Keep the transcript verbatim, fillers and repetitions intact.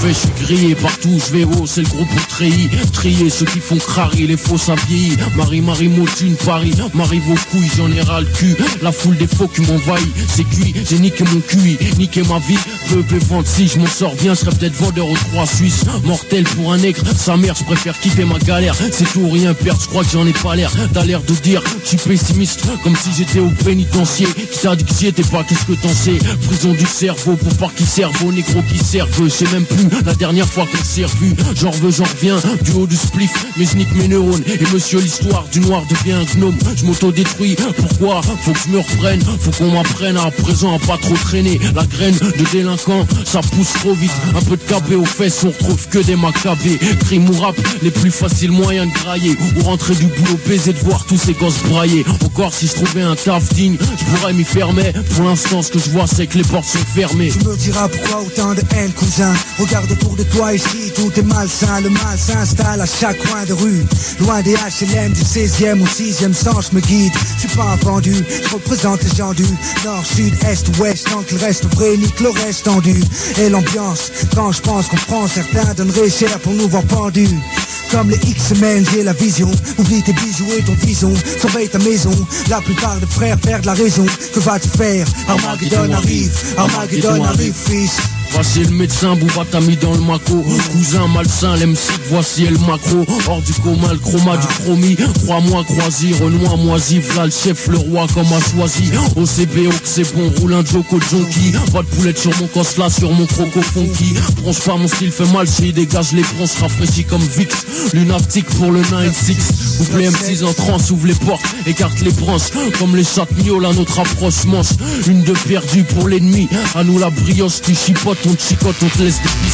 fait, je suis grillé partout où je vais, oh, c'est le groupe pour treillis. Trier ceux qui font crari, les faux ça vieillit. Marie, Marie, Motune, Paris, Marie vos couilles, j'en ai ras le cul. La foule des faux qui m'envahit, c'est cuit, j'ai niqué mon cul, niqué ma vie. Peuple vente, si je m'en sors bien, je serais peut-être vendeur aux trois Suisses. Mortel pour un nègre, sa mère, je préfère quitter ma galère. C'est tout ou rien perdre, je crois que j'en ai pas l'air. T'as l'air de dire, je suis pessimiste, comme si j'étais au pénitencier. Qui t'a dit que j'y étais pas, qu'est-ce que t'en sais? Prison du cerveau, pour pas qui servent aux négros qui servent. Je sais même plus la dernière fois qu'on s'est revu. J'en veux, j'en reviens, du haut du spliff, mais je nique mes neurones. Et monsieur l'histoire du noir devient un gnome. Je m'auto-détruis, pourquoi? Faut que je me reprenne, faut qu'on m'apprenne à présent à pas trop traîner. La graine de délinquant, ça pousse trop vite. Un peu de cabé aux fesses, on retrouve que des macabés. Crime ou rap, les plus faciles moyens de grailler. Ou rentrer du boulot, baiser de voir tous ces gosses brailler. Encore si je trouvais un taf digne, je pourrais m'y fermer. Pour l'instant ce que je vois c'est que les portes sont fermées. Tu me diras pourquoi autant de haine, cousin. Regarde autour de toi ici, tout est malsain. Le mal s'installe à chaque coin de rue. Loin des H L M du seizième ou sixième sens me guide. Je suis pas un vendu, je représente les gens du nord, sud, est, ouest. Tant que le reste vrai, nique le reste tendu. Et l'ambiance, quand je pense qu'on prend, certains donneraient cher pour nous voir pendus. Comme les X-Men, j'ai la vision. Oublie tes bijoux et ton bison. Surveille ta maison. La plupart des frères perdent la raison. Que vas-tu faire? Armageddon arrive. Armageddon arrive, fils. Voici le médecin, Bouba t'a mis dans le maco. Cousin malsain, l'M C, voici le macro. Hors du coma, le chroma du chromie. Crois-moi, croisi, Renoir moisi. V'là le chef, le roi comme a choisi. O C B O que c'est bon, roule un Joko Jonky. Pas de poulette sur mon cosla, sur mon croco funky. Bronche pas, mon style fait mal, s'il dégage les bronches rafraîchis comme Vix. Lunatique pour le neuf six. Couple M six en transe, ouvre les portes, écarte les branches. Comme les chatmioles à notre approche manche. Une de perdue pour l'ennemi, à nous la brioche, tu chipotes. On te chicote, on te laisse des